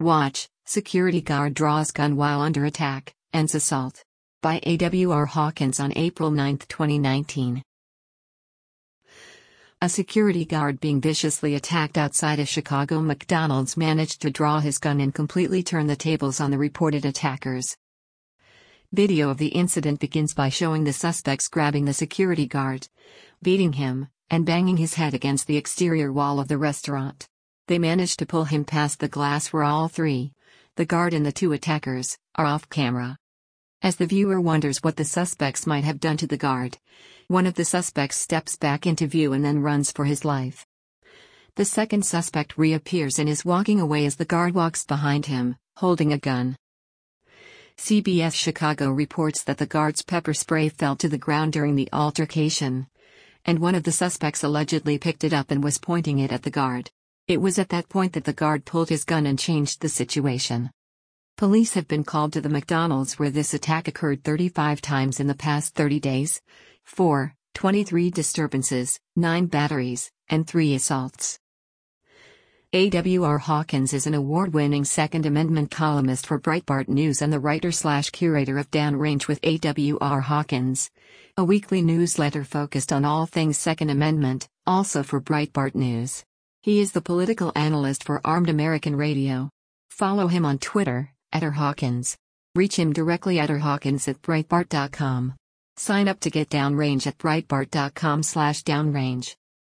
Watch, security guard draws gun while under attack, ends assault. By A.W.R. Hawkins on April 9, 2019. A security guard being viciously attacked outside a Chicago McDonald's managed to draw his gun and completely turn the tables on the reported attackers. Video of the incident begins by showing the suspects grabbing the security guard, beating him, and banging his head against the exterior wall of the restaurant. They manage to pull him past the glass where all three, the guard and the two attackers, are off camera. As the viewer wonders what the suspects might have done to the guard, one of the suspects steps back into view and then runs for his life. The second suspect reappears and is walking away as the guard walks behind him, holding a gun. CBS Chicago reports that the guard's pepper spray fell to the ground during the altercation, and one of the suspects allegedly picked it up and was pointing it at the guard. It was at that point that the guard pulled his gun and changed the situation. Police have been called to the McDonald's where this attack occurred 35 times in the past 30 days. 23 disturbances, 9 batteries, and 3 assaults. A.W.R. Hawkins is an award-winning Second Amendment columnist for Breitbart News and the writer/curator of Downrange with A.W.R. Hawkins, a weekly newsletter focused on all things Second Amendment, also for Breitbart News. He is the political analyst for Armed American Radio. Follow him on Twitter, @RHawkins. Reach him directly at rhawkins@breitbart.com. Sign up to get Downrange at breitbart.com/downrange.